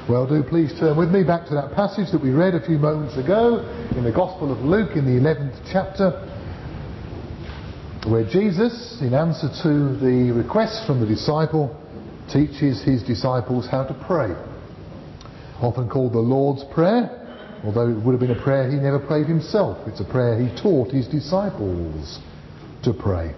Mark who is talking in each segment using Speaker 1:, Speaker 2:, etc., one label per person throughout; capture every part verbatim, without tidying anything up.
Speaker 1: Well, do please turn with me back to that passage that we read a few moments ago in the Gospel of Luke in the eleventh chapter, where Jesus, in answer to the request from the disciple, teaches his disciples how to pray. Often called the Lord's Prayer, although it would have been a prayer he never prayed himself. It's a prayer he taught his disciples to pray.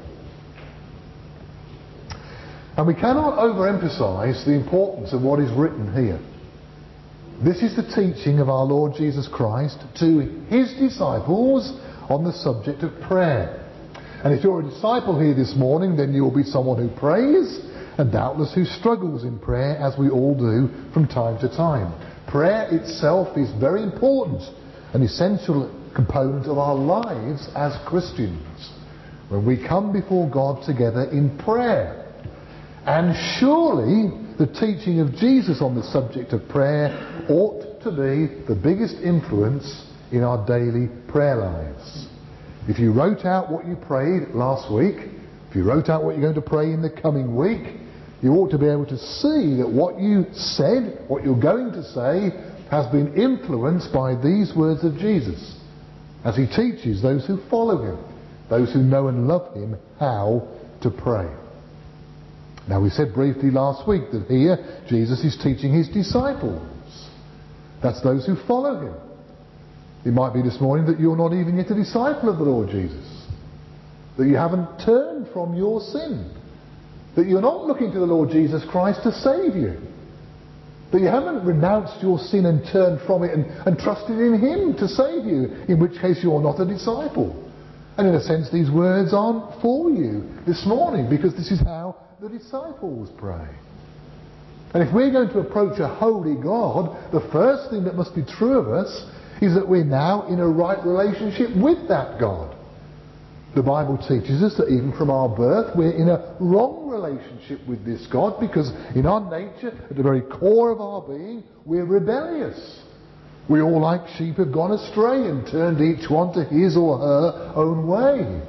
Speaker 1: And we cannot overemphasize the importance of what is written here. This is the teaching of our Lord Jesus Christ to his disciples on the subject of prayer. And if you're a disciple here this morning, then you will be someone who prays and doubtless who struggles in prayer, as we all do from time to time. Prayer itself is very important, an essential component of our lives as Christians, when we come before God together in prayer. And surely the teaching of Jesus on the subject of prayer ought to be the biggest influence in our daily prayer lives. If you wrote out what you prayed last week, if you wrote out what you're going to pray in the coming week, you ought to be able to see that what you said, what you're going to say, has been influenced by these words of Jesus, as he teaches those who follow him, those who know and love him, how to pray. Now, we said briefly last week that here Jesus is teaching his disciples. That's those who follow him. It might be this morning that you're not even yet a disciple of the Lord Jesus, that you haven't turned from your sin, that you're not looking to the Lord Jesus Christ to save you, that you haven't renounced your sin and turned from it and, and trusted in him to save you, in which case you're not a disciple. And in a sense, these words aren't for you this morning, because this is how the disciples pray. And if we're going to approach a holy God, the first thing that must be true of us is that we're now in a right relationship with that God. The Bible teaches us that even from our birth we're in a wrong relationship with this God, because in our nature, at the very core of our being, we're rebellious. We all like sheep have gone astray and turned each one to his or her own way.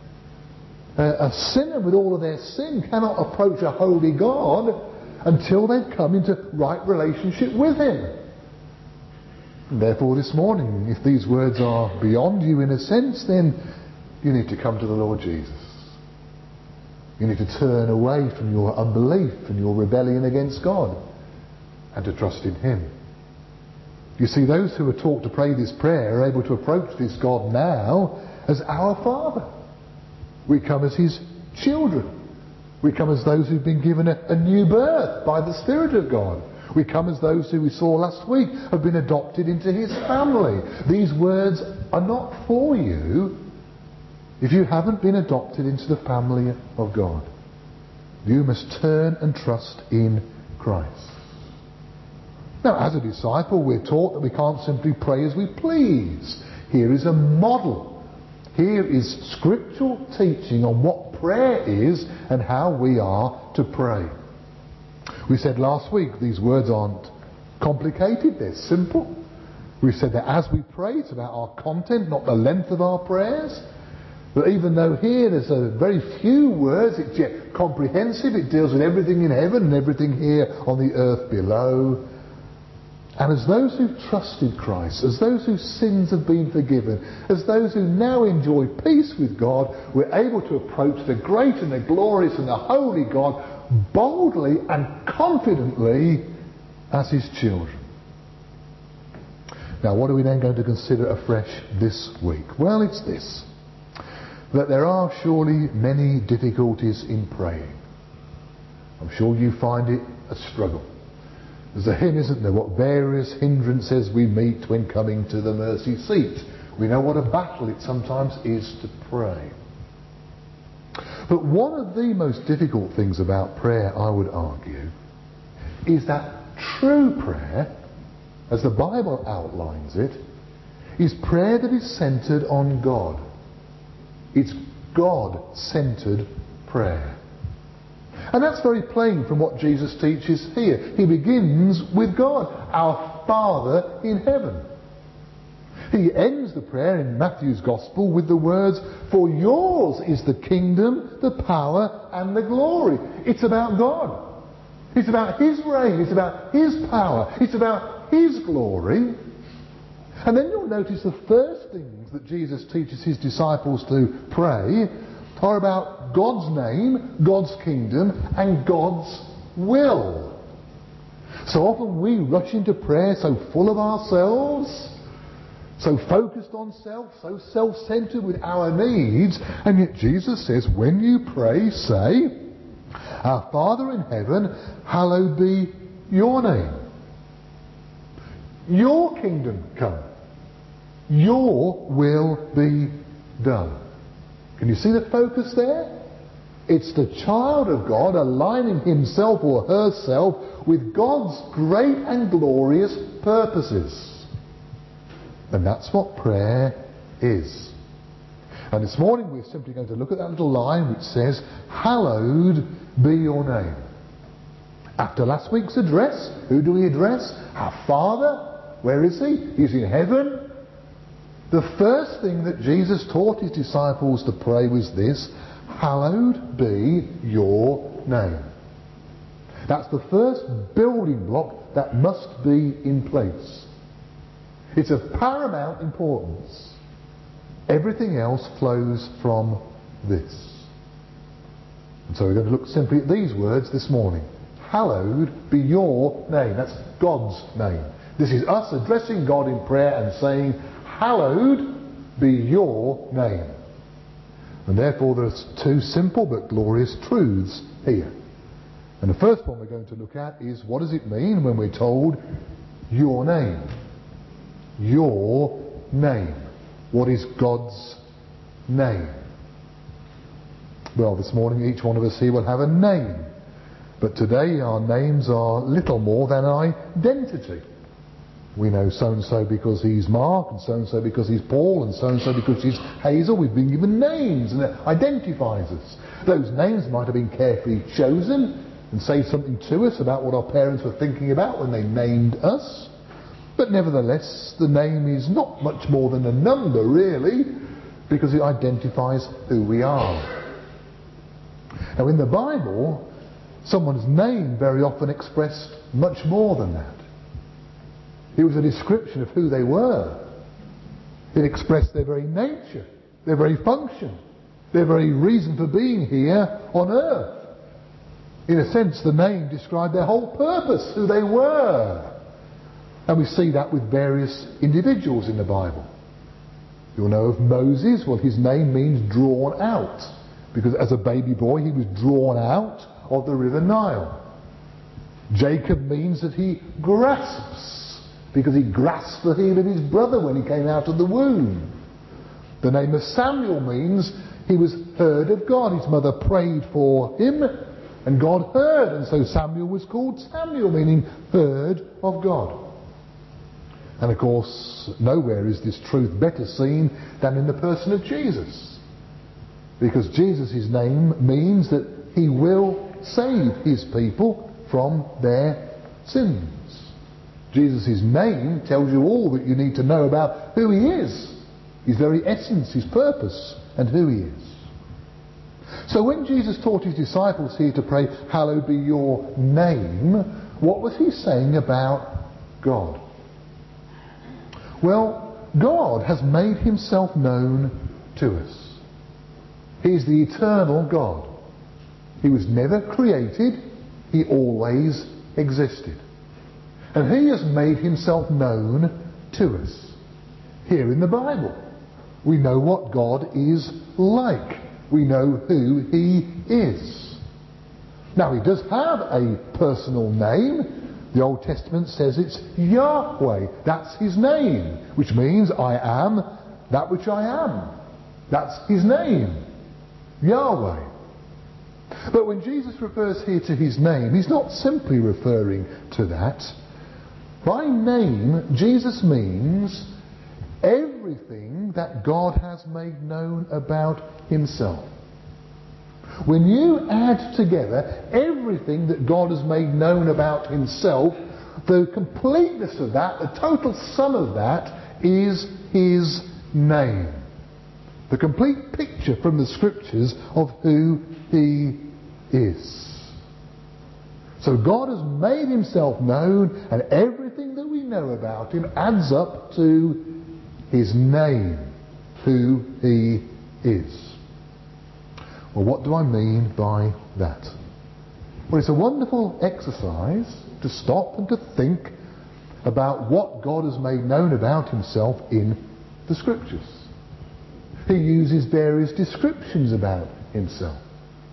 Speaker 1: A, a sinner with all of their sin cannot approach a holy God until they've come into right relationship with him. And therefore this morning, if these words are beyond you in a sense, then you need to come to the Lord Jesus. You need to turn away from your unbelief and your rebellion against God and to trust in him. You see, those who are taught to pray this prayer are able to approach this God now as our Father. We come as his children. We come as those who've been given a, a new birth by the Spirit of God. We come as those who we saw last week have been adopted into his family. These words are not for you if you haven't been adopted into the family of God. You must turn and trust in Christ. Now, as a disciple, we're taught that we can't simply pray as we please. Here is a model. Here is scriptural teaching on what prayer is and how we are to pray. We said last week these words aren't complicated, they're simple. We said that as we pray, it's about our content, not the length of our prayers. But even though here there's a very few words, it's yet comprehensive. It deals with everything in heaven and everything here on the earth below. And as those who've trusted Christ, as those whose sins have been forgiven, as those who now enjoy peace with God, we're able to approach the great and the glorious and the holy God boldly and confidently as his children. Now, what are we then going to consider afresh this week? Well, it's this: that there are surely many difficulties in praying. I'm sure you find it a struggle. There's a hymn, isn't there? What various hindrances we meet when coming to the mercy seat. We know what a battle it sometimes is to pray. But one of the most difficult things about prayer, I would argue, is that true prayer, as the Bible outlines it, is prayer that is centered on God. It's God-centered prayer. And that's very plain from what Jesus teaches here. He begins with God, our Father in heaven. He ends the prayer in Matthew's Gospel with the words, "For yours is the kingdom, the power and the glory." It's about God. It's about His reign. It's about His power. It's about His glory. And then you'll notice the first things that Jesus teaches His disciples to pray are about God's name, God's kingdom, and God's will. So often we rush into prayer so full of ourselves, so focused on self, so self-centered with our needs, and yet Jesus says, when you pray, say, Our Father in heaven, hallowed be your name. Your kingdom come. Your will be done. Can you see the focus there? It's the child of God aligning himself or herself with God's great and glorious purposes. And that's what prayer is. And this morning we're simply going to look at that little line which says, Hallowed be your name. After last week's address, who do we address? Our Father. Where is He? He's in heaven. The first thing that Jesus taught His disciples to pray was this, Hallowed be your name. That's the first building block that must be in place. It's of paramount importance. Everything else flows from this. And so we're going to look simply at these words this morning. Hallowed be your name. That's God's name. This is us addressing God in prayer and saying, Hallowed be your name. And therefore there's two simple but glorious truths here. And the first one we're going to look at is, what does it mean when we're told your name? Your name. What is God's name? Well, this morning each one of us here will have a name. But today our names are little more than an identity. We know so-and-so because he's Mark, and so-and-so because he's Paul, and so-and-so because he's Hazel. We've been given names, and it identifies us. Those names might have been carefully chosen and say something to us about what our parents were thinking about when they named us. But nevertheless, the name is not much more than a number, really, because it identifies who we are. Now, in the Bible, someone's name very often expressed much more than that. It was a description of who they were. It expressed their very nature, their very function, their very reason for being here on earth. In a sense, the name described their whole purpose, who they were. And we see that with various individuals in the Bible. You'll know of Moses. Well, his name means drawn out, because as a baby boy he was drawn out of the river Nile. Jacob means that he grasps, because he grasped the heel of his brother when he came out of the womb. The name of Samuel means he was heard of God. His mother prayed for him and God heard, and so Samuel was called Samuel, meaning heard of God. And of course, nowhere is this truth better seen than in the person of Jesus. Because Jesus' name means that He will save His people from their sins. Jesus' name tells you all that you need to know about who He is, His very essence, His purpose, and who He is. So when Jesus taught His disciples here to pray, Hallowed be your name, what was He saying about God? Well, God has made Himself known to us. He is the eternal God. He was never created. He always existed. And He has made Himself known to us. Here in the Bible, we know what God is like. We know who He is. Now, He does have a personal name. The Old Testament says it's Yahweh. That's His name, which means I am that which I am. That's His name, Yahweh. But when Jesus refers here to His name, He's not simply referring to that. By name, Jesus means everything that God has made known about Himself. When you add together everything that God has made known about Himself, the completeness of that, the total sum of that, is His name. The complete picture from the Scriptures of who He is. So God has made himself known, and everything that we know about him adds up to his name, who he is. Well, what do I mean by that? Well, it's a wonderful exercise to stop and to think about what God has made known about himself in the Scriptures. He uses various descriptions about himself.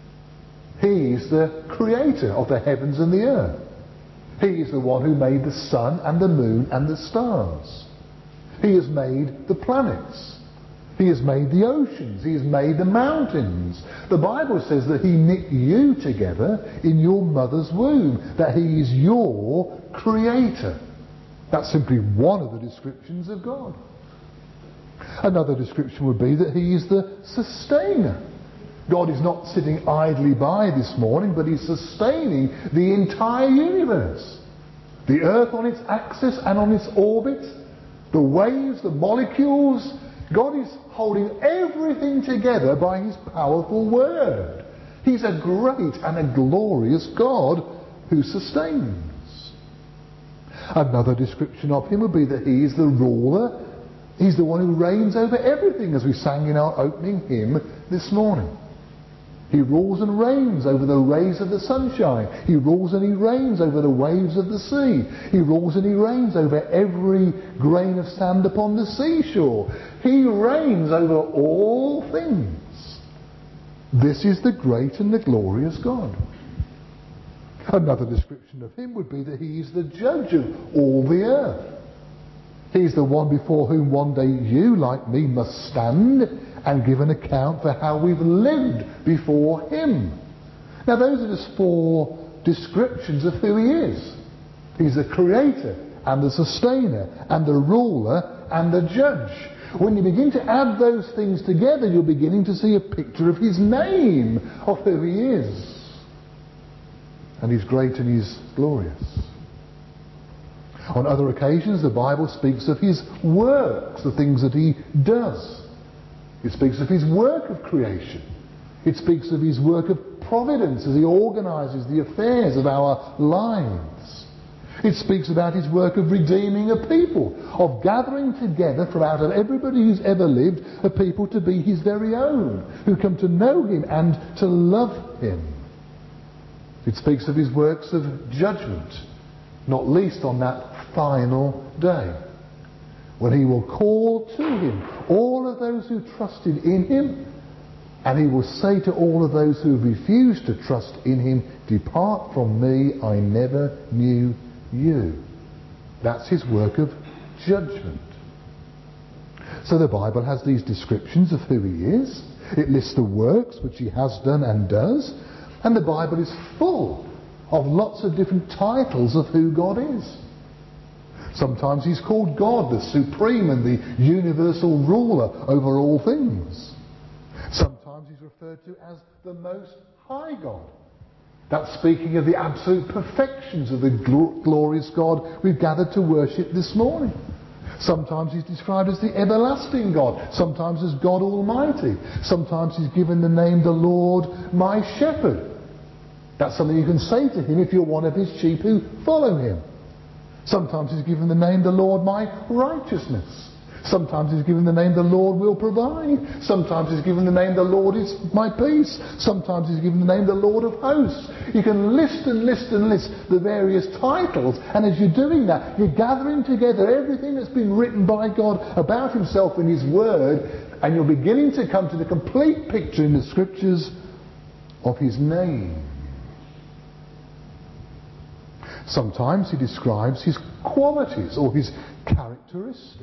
Speaker 1: He is the creator of the heavens and the earth. He is the one who made the sun and the moon and the stars. He has made the planets. He has made the oceans. He has made the mountains. The Bible says that he knit you together in your mother's womb, that he is your creator. That's simply one of the descriptions of God. Another description would be that he is the sustainer. God is not sitting idly by this morning, but he's sustaining the entire universe. The earth on its axis and on its orbit, the waves, the molecules. God is holding everything together by his powerful word. He's a great and a glorious God who sustains. Another description of him would be that he is the ruler. He's the one who reigns over everything, as we sang in our opening hymn this morning. He rules and reigns over the rays of the sunshine. He rules and he reigns over the waves of the sea. He rules and he reigns over every grain of sand upon the seashore. He reigns over all things. This is the great and the glorious God. Another description of him would be that he is the judge of all the earth. He's the one before whom one day you, like me, must stand and give an account for how we've lived before him. Now those are just four descriptions of who he is. He's the creator and the sustainer and the ruler and the judge. When you begin to add those things together, you're beginning to see a picture of his name, of who he is. And he's great and he's glorious. On other occasions, the Bible speaks of his works, the things that he does. It speaks of his work of creation. It speaks of his work of providence as he organises the affairs of our lives. It speaks about his work of redeeming a people, of gathering together from out of everybody who's ever lived a people to be his very own, who come to know him and to love him. It speaks of his works of judgment, not least on that final day, when he will call to him all of those who trusted in him, and he will say to all of those who refused to trust in him, "Depart from me, I never knew you." That's his work of judgment. So the Bible has these descriptions of who he is. It lists the works which he has done and does, and the Bible is full of lots of different titles of who God is. Sometimes he's called God, the supreme and the universal ruler over all things. Sometimes he's referred to as the Most High God. That's speaking of the absolute perfections of the gl- glorious God we've gathered to worship this morning. Sometimes he's described as the everlasting God. Sometimes as God Almighty. Sometimes he's given the name the Lord my Shepherd. That's something you can say to him if you're one of his sheep who follow him. Sometimes he's given the name the Lord my righteousness. Sometimes he's given the name the Lord will provide. Sometimes he's given the name the Lord is my peace. Sometimes he's given the name the Lord of hosts. You can list and list and list the various titles, and as you're doing that, you're gathering together everything that's been written by God about himself in his word, and you're beginning to come to the complete picture in the scriptures of his name. Sometimes he describes his qualities or his characteristics.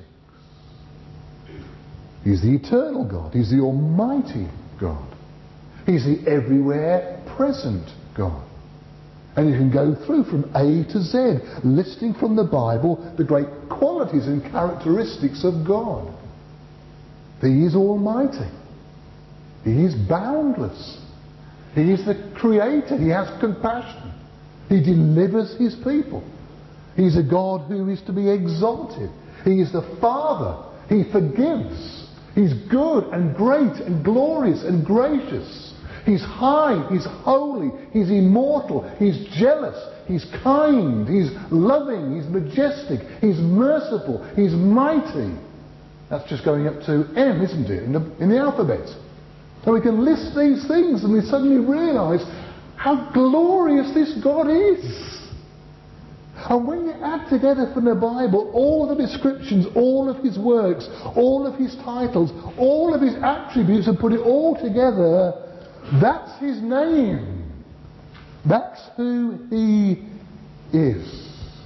Speaker 1: He's the eternal God. He's the almighty God. He's the everywhere present God. And you can go through from A to Z, listing from the Bible the great qualities and characteristics of God. He is almighty. He is boundless. He is the creator. He has compassion. He delivers his people. He's a God who is to be exalted. He is the Father. He forgives. He's good and great and glorious and gracious. He's high. He's holy. He's immortal. He's jealous. He's kind, He's loving, He's majestic, He's merciful, He's mighty. That's just going up to M, isn't it, in the, in the alphabet. And we can list these things and we suddenly realise how glorious this God is. And when you add together from the Bible all the descriptions, all of His works, all of His titles, all of His attributes, and put it all together, that's His name. That's who He is.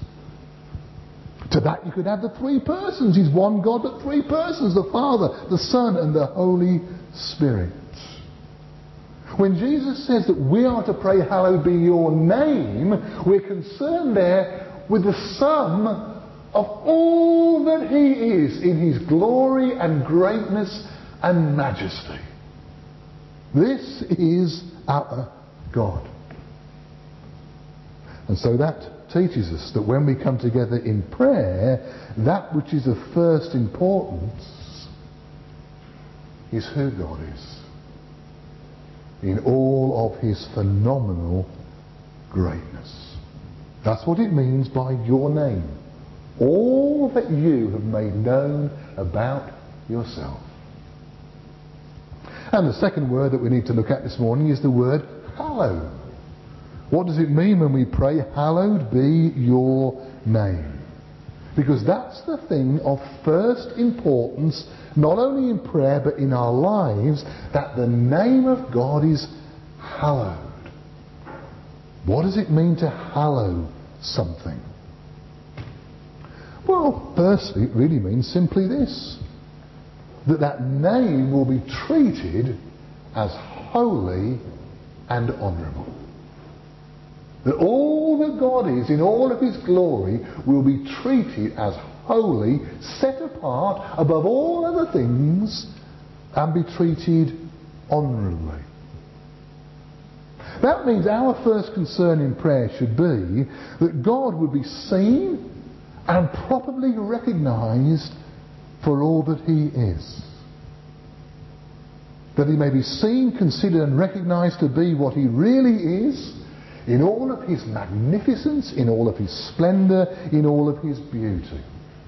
Speaker 1: To that you could add the three persons. He's one God but three persons, the Father, the Son and the Holy Spirit. When Jesus says that we are to pray, hallowed be your name, we're concerned there with the sum of all that He is in His glory and greatness and majesty. This is our God. And so that teaches us that when we come together in prayer, that which is of first importance is who God is in all of His phenomenal greatness. That's what it means by your name. All that you have made known about yourself. And the second word that we need to look at this morning is the word hallowed. What does it mean when we pray, hallowed be your name? Because that's the thing of first importance, not only in prayer but in our lives, that the name of God is hallowed. What does it mean to hallow something? Well, firstly, it really means simply this: that that name will be treated as holy and honourable. That all that God is in all of His glory will be treated as holy, set apart above all other things, and be treated honourably. That means our first concern in prayer should be that God would be seen and properly recognised for all that He is. That He may be seen, considered and recognised to be what He really is, in all of His magnificence, in all of His splendour, in all of His beauty.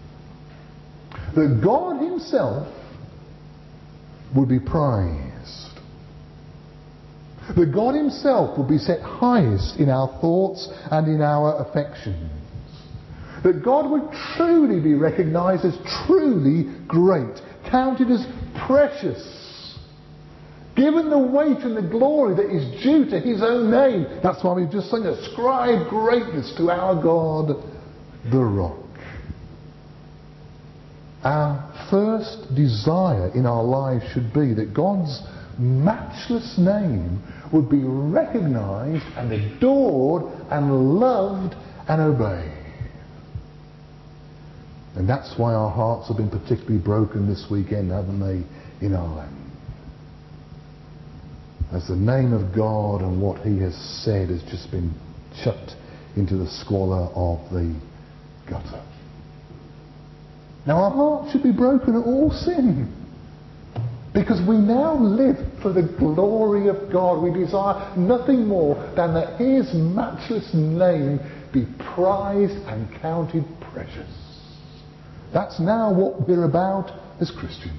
Speaker 1: That God Himself would be prized. That God Himself would be set highest in our thoughts and in our affections. That God would truly be recognised as truly great, counted as precious, given the weight and the glory that is due to His own name. That's why we've just sung, ascribe greatness to our God, the Rock. Our first desire in our lives should be that God's matchless name would be recognised and adored and loved and obeyed. And that's why our hearts have been particularly broken this weekend, haven't they, in our land. As the name of God and what He has said has just been chucked into the squalor of the gutter. Now our hearts should be broken at all sin, because we now live for the glory of God. We desire nothing more than that His matchless name be prized and counted precious. That's now what we're about as Christians.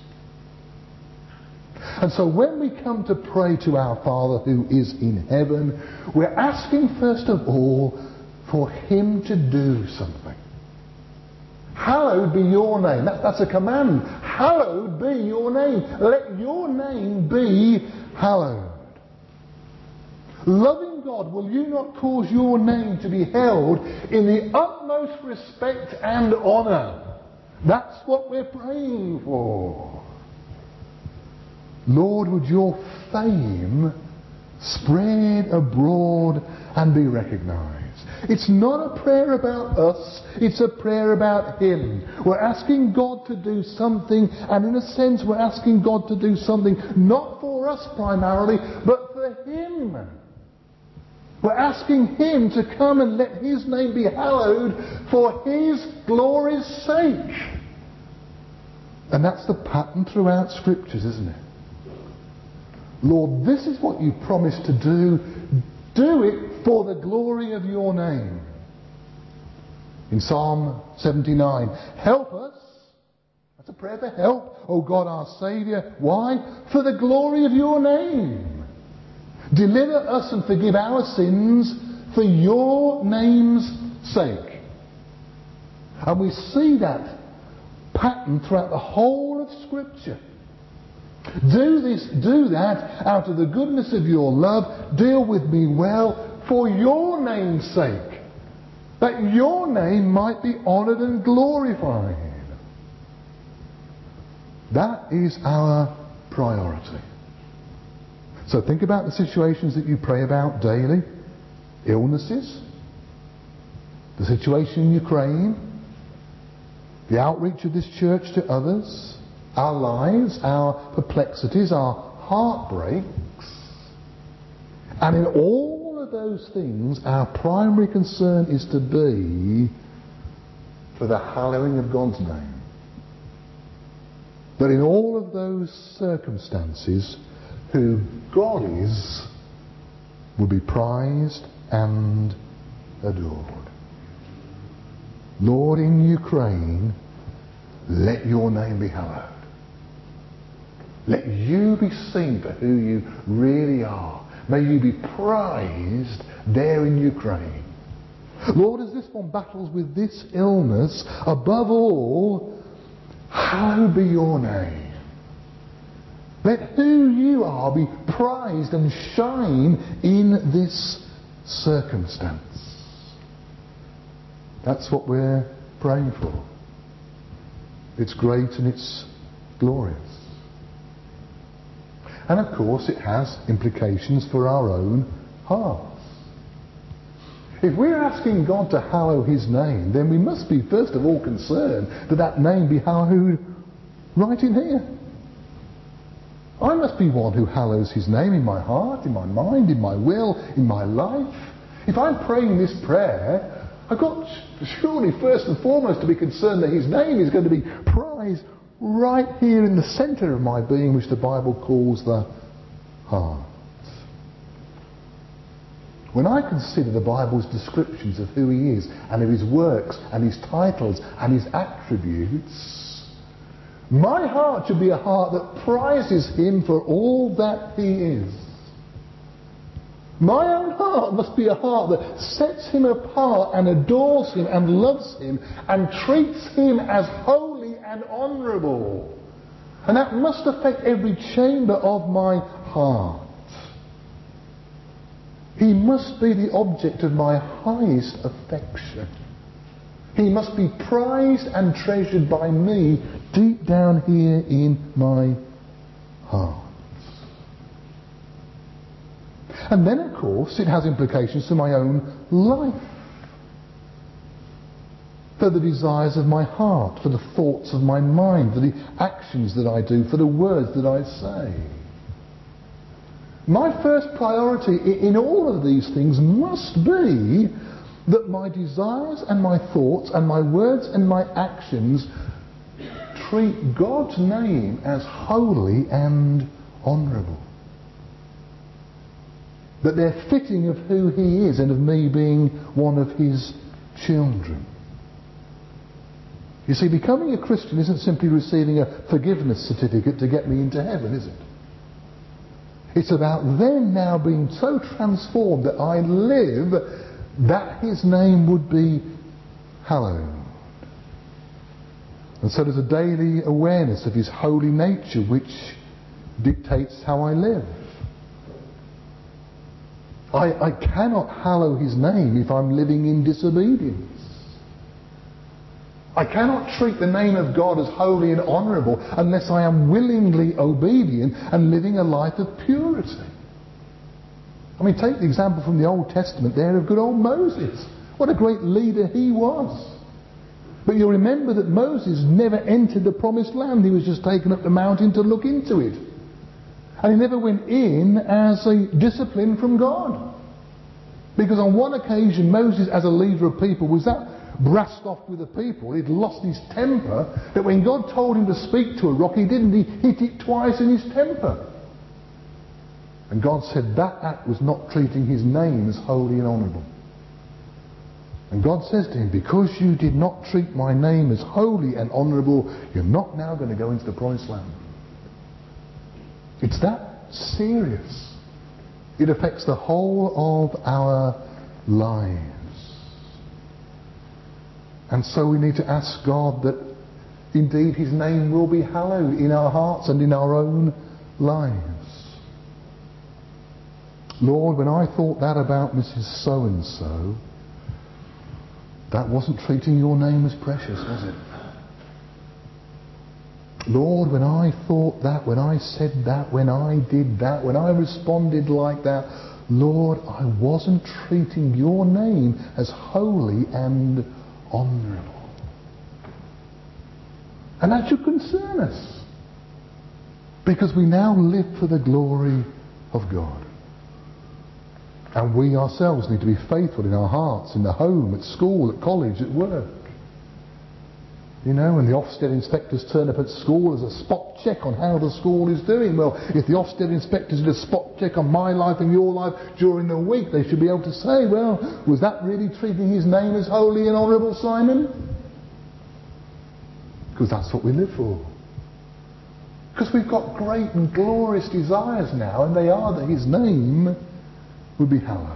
Speaker 1: And so when we come to pray to our Father who is in heaven, we're asking first of all for Him to do something. Hallowed be your name. That, that's a command. Hallowed be your name. Let your name be hallowed. Loving God, will you not cause your name to be held in the utmost respect and honour? That's what we're praying for. Lord, would your fame spread abroad and be recognised. It's not a prayer about us, it's a prayer about Him. We're asking God to do something, and in a sense we're asking God to do something not for us primarily, but for Him. We're asking Him to come and let His name be hallowed for His glory's sake. And that's the pattern throughout Scriptures, isn't it? Lord, this is what you promised to do. Do it for the glory of your name. In Psalm seventy-nine, help us. That's a prayer for help, O God our Saviour. Why? For the glory of your name. Deliver us and forgive our sins for your name's sake. And we see that pattern throughout the whole of Scripture. Do this, do that out of the goodness of your love. Deal with me well for your name's sake, that your name might be honoured and glorified. That is our priority. So think about the situations that you pray about daily. Illnesses, the situation in Ukraine, the outreach of this church to others, our lives, our perplexities, our heartbreaks. And in all of those things, our primary concern is to be for the hallowing of God's name. That in all of those circumstances, who God is will be prized and adored. Lord, in Ukraine, let your name be hallowed. Let you be seen for who you really are. May you be prized there in Ukraine. Lord, as this one battles with this illness, above all, hallowed be your name. Let who you are be prized and shine in this circumstance. That's what we're praying for. It's great and it's glorious. And of course it has implications for our own hearts. If we're asking God to hallow his name, then we must be first of all concerned that that name be hallowed right in here. I must be one who hallows his name in my heart, in my mind, in my will, in my life. If I'm praying this prayer, I've got surely first and foremost to be concerned that his name is going to be prized right here in the centre of my being, which the Bible calls the heart. When I consider the Bible's descriptions of who he is and of his works and his titles and his attributes, my heart should be a heart that prizes him for all that he is. My own heart must be a heart that sets him apart and adores him and loves him and treats him as holy and honourable. And that must affect every chamber of my heart. He must be the object of my highest affection. He must be prized and treasured by me deep down here in my heart. And then, of course, it has implications for my own life. For the desires of my heart, for the thoughts of my mind, for the actions that I do, for the words that I say. My first priority in all of these things must be that my desires and my thoughts and my words and my actions treat God's name as holy and honourable. That they're fitting of who he is and of me being one of his children. You see, becoming a Christian isn't simply receiving a forgiveness certificate to get me into heaven, is it? It's about then now being so transformed that I live that his name would be hallowed. And so there's a daily awareness of his holy nature which dictates how I live. I, I cannot hallow his name if I'm living in disobedience. I cannot treat the name of God as holy and honourable unless I am willingly obedient and living a life of purity. I mean, take the example from the Old Testament there of good old Moses. What a great leader he was. But you'll remember that Moses never entered the promised land. He was just taken up the mountain to look into it. And he never went in as a discipline from God. Because on one occasion, Moses, as a leader of people, was that brassed off with the people, he'd lost his temper, that when God told him to speak to a rock, he didn't. He hit it twice in his temper. And God said that act was not treating his name as holy and honourable. And God says to him, because you did not treat my name as holy and honourable, you're not now going to go into the promised land. It's that serious. It affects the whole of our lives. And so we need to ask God that indeed his name will be hallowed in our hearts and in our own lives. Lord, when I thought that about Missus So-and-so, that wasn't treating your name as precious, was it? Lord, when I thought that, when I said that, when I did that, when I responded like that, Lord, I wasn't treating your name as holy and honourable. And that should concern us, because we now live for the glory of God. And we ourselves need to be faithful in our hearts, in the home, at school, at college, at work. You know, when the Ofsted inspectors turn up at school as a spot check on how the school is doing. Well, if the Ofsted inspectors did a spot check on my life and your life during the week, they should be able to say, well, was that really treating his name as holy and honourable, Simon? Because that's what we live for. Because we've got great and glorious desires now, and they are that his name would be hallowed.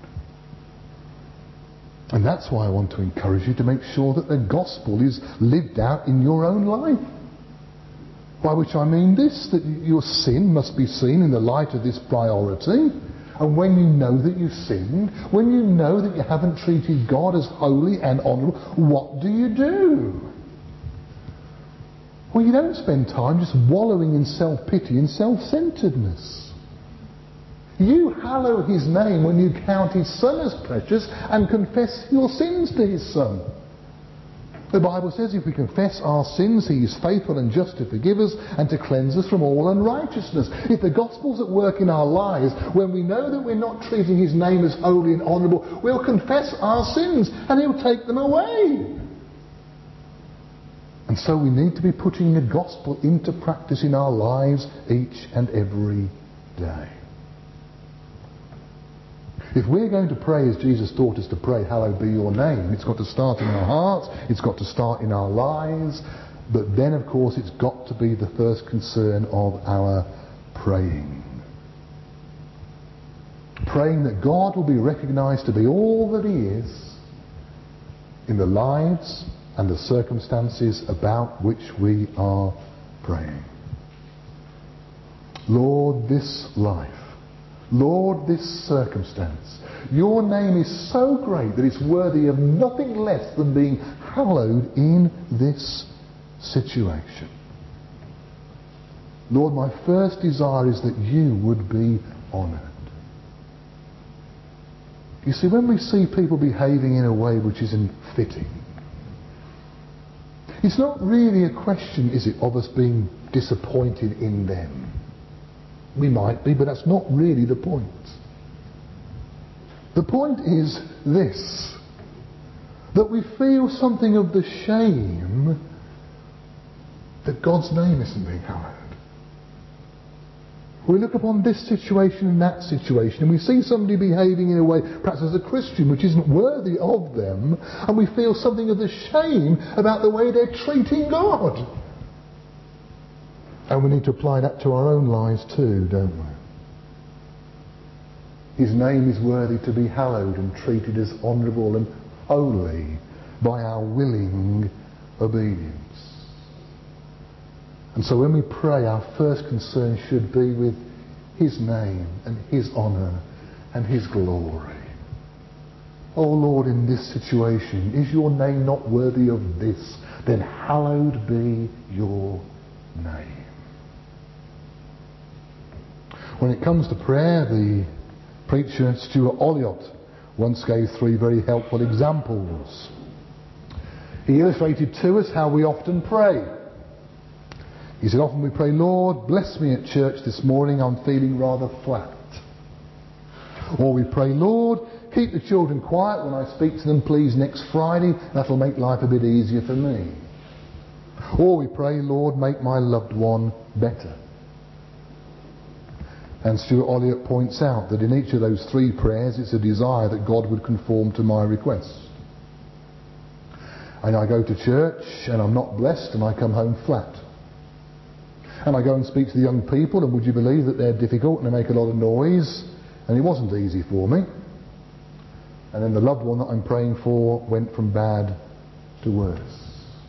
Speaker 1: And that's why I want to encourage you to make sure that the gospel is lived out in your own life. By which I mean this, that your sin must be seen in the light of this priority. And when you know that you've sinned, when you know that you haven't treated God as holy and honourable, what do you do? Well, you don't spend time just wallowing in self-pity and self-centeredness. You hallow his name when you count his Son as precious and confess your sins to his Son. The Bible says if we confess our sins, he is faithful and just to forgive us and to cleanse us from all unrighteousness. If the gospel's at work in our lives, when we know that we're not treating his name as holy and honourable, we'll confess our sins and he'll take them away. And so we need to be putting the gospel into practice in our lives each and every day. If we're going to pray as Jesus taught us to pray, hallowed be your name, it's got to start in our hearts, it's got to start in our lives, but then of course it's got to be the first concern of our praying. Praying that God will be recognised to be all that he is in the lives and the circumstances about which we are praying. Lord, this life, Lord, this circumstance, your name is so great that it's worthy of nothing less than being hallowed in this situation. Lord, my first desire is that you would be honoured. You see, when we see people behaving in a way which isn't fitting, it's not really a question, is it, of us being disappointed in them. We might be, but that's not really the point. The point is this, that we feel something of the shame that God's name isn't being hallowed. We look upon this situation and that situation, and we see somebody behaving in a way, perhaps as a Christian, which isn't worthy of them, and we feel something of the shame about the way they're treating God. And we need to apply that to our own lives too, don't we? His name is worthy to be hallowed and treated as honourable and holy by our willing obedience. And so when we pray, our first concern should be with his name and his honour and his glory. Oh Lord, in this situation, is your name not worthy of this? Then hallowed be your name. When it comes to prayer, the preacher Stuart Olliott once gave three very helpful examples. He illustrated to us how we often pray. He said, often we pray, Lord, bless me at church this morning, I'm feeling rather flat. Or we pray, Lord, keep the children quiet when I speak to them, please, next Friday, that'll make life a bit easier for me. Or we pray, Lord, make my loved one better. And Stuart Olliott points out that in each of those three prayers it's a desire that God would conform to my request. And I go to church and I'm not blessed and I come home flat. And I go and speak to the young people, and would you believe that they're difficult and they make a lot of noise, and it wasn't easy for me. And then the loved one that I'm praying for went from bad to worse.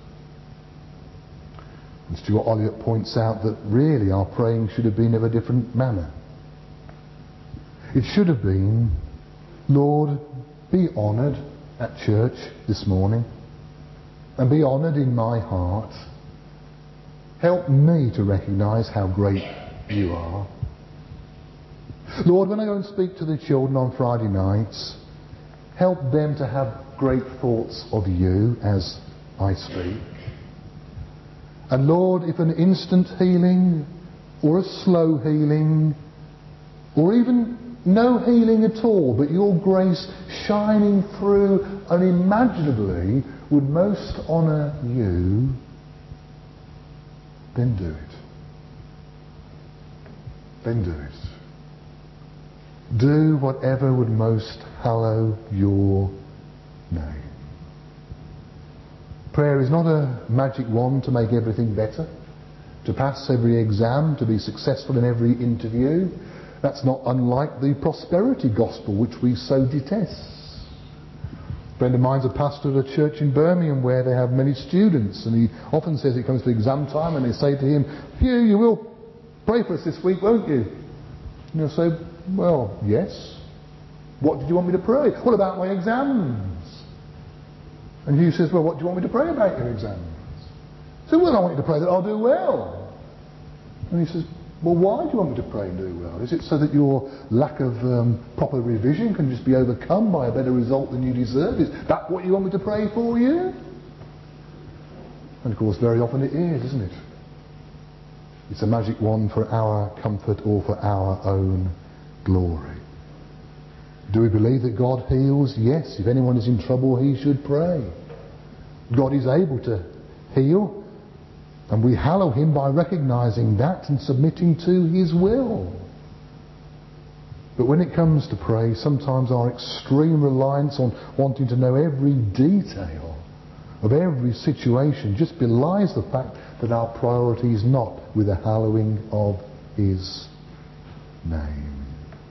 Speaker 1: And Stuart Olliott points out that really our praying should have been of a different manner. It should have been, Lord, be honoured at church this morning, and be honoured in my heart. Help me to recognise how great you are. Lord, when I go and speak to the children on Friday nights, help them to have great thoughts of you as I speak. And Lord, if an instant healing, or a slow healing, or even no healing at all, but your grace shining through unimaginably would most honour you, then do it. Then do it. Do whatever would most hallow your name. Prayer is not a magic wand to make everything better, to pass every exam, to be successful in every interview. That's not unlike the prosperity gospel, which we so detest. A friend of mine's a pastor at a church in Birmingham where they have many students, and he often says it comes to exam time and they say to him, Hugh, you will pray for us this week, won't you? And he'll say, well, yes. What did you want me to pray? What about my exams? And Hugh says, well, what do you want me to pray about your exams? He said, well, I want you to pray that I'll do well. And he says, well, why do you want me to pray and do well? Is it so that your lack of um, proper revision can just be overcome by a better result than you deserve? Is that what you want me to pray for you? And of course, very often it is, isn't it? It's a magic wand for our comfort or for our own glory. Do we believe that God heals? Yes. If anyone is in trouble, he should pray. God is able to heal. And we hallow him by recognising that and submitting to his will. But when it comes to pray, sometimes our extreme reliance on wanting to know every detail of every situation just belies the fact that our priority is not with the hallowing of his name.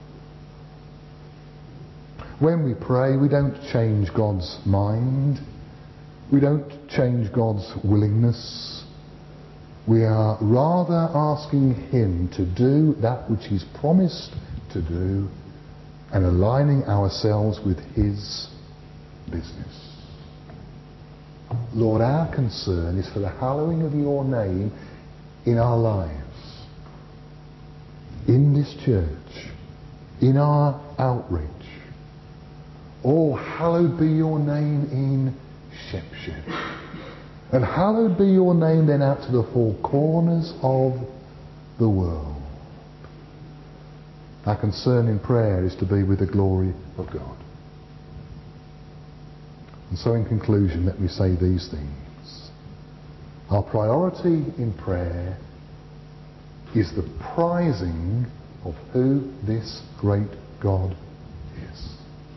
Speaker 1: When we pray, we don't change God's mind. We don't change God's willingness. We are rather asking him to do that which he's promised to do and aligning ourselves with his business. Lord, our concern is for the hallowing of your name in our lives, in this church, in our outreach. Oh, hallowed be your name in Shepshed. And hallowed be your name then out to the four corners of the world. Our concern in prayer is to be with the glory of God. And so in conclusion, let me say these things. Our priority in prayer is the prizing of who this great God is.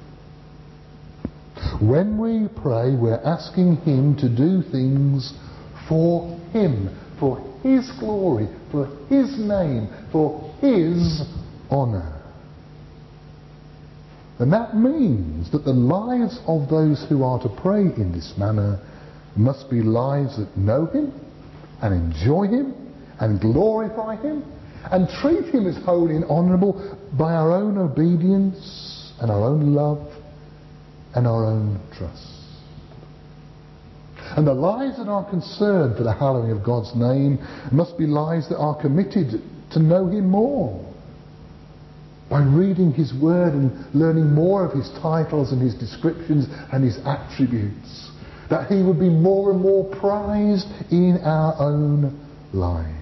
Speaker 1: When we pray, we're asking him to do things for him, for his glory, for his name, for his honour. And that means that the lives of those who are to pray in this manner must be lives that know him and enjoy him and glorify him and treat him as holy and honourable by our own obedience and our own love and our own trust. And the lives that are concerned for the hallowing of God's name must be lives that are committed to know him more by reading his word and learning more of his titles and his descriptions and his attributes, that he would be more and more prized in our own lives.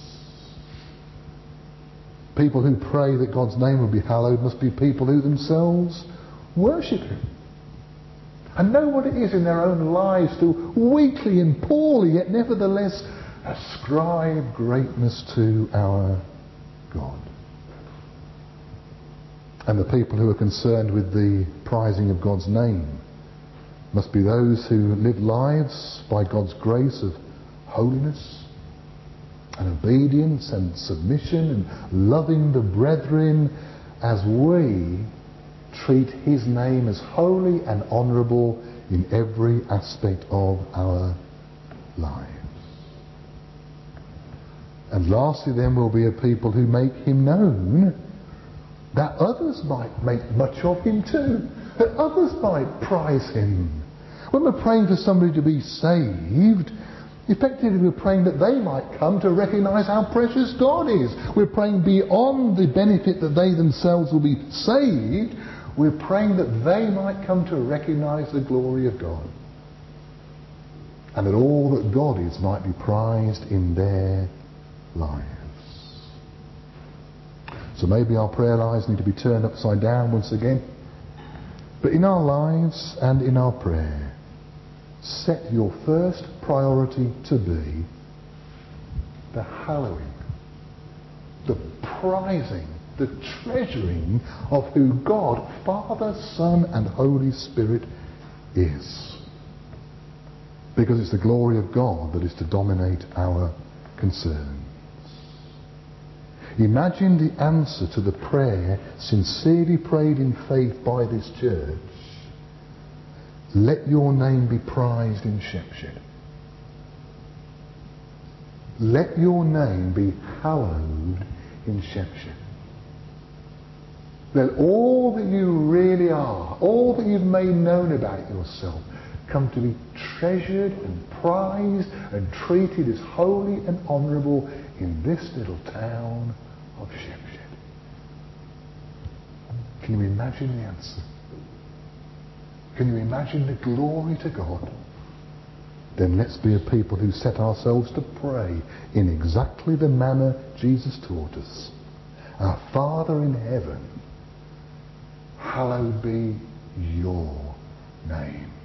Speaker 1: People who pray that God's name will be hallowed must be people who themselves worship him and know what it is in their own lives to weakly and poorly yet nevertheless ascribe greatness to our God. And the people who are concerned with the prizing of God's name must be those who live lives by God's grace of holiness and obedience and submission and loving the brethren as we treat his name as holy and honourable in every aspect of our lives. And lastly then will be a people who make him known, that others might make much of him too, that others might prize him. When we're praying for somebody to be saved, effectively we're praying that they might come to recognise how precious God is. We're praying beyond the benefit that they themselves will be saved. We're praying that they might come to recognise the glory of God, and that all that God is might be prized in their lives. So maybe our prayer lives need to be turned upside down once again. But in our lives and in our prayer, set your first priority to be the hallowing, the prizing, the treasuring of who God, Father, Son and Holy Spirit is. Because it's the glory of God that is to dominate our concerns. Imagine the answer to the prayer sincerely prayed in faith by this church. Let your name be prized in Shepshed. Let your name be hallowed in Shepshed. Let all that you really are, all that you've made known about yourself, come to be treasured and prized and treated as holy and honourable in this little town of Shepshed. Can you imagine the answer? Can you imagine the glory to God? Then let's be a people who set ourselves to pray in exactly the manner Jesus taught us. Our Father in heaven, hallowed be your name.